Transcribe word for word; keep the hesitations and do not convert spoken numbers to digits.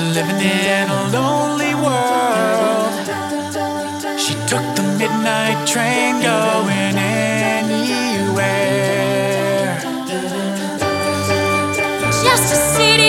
living in a lonely world. She took the midnight train going anywhere. Just a city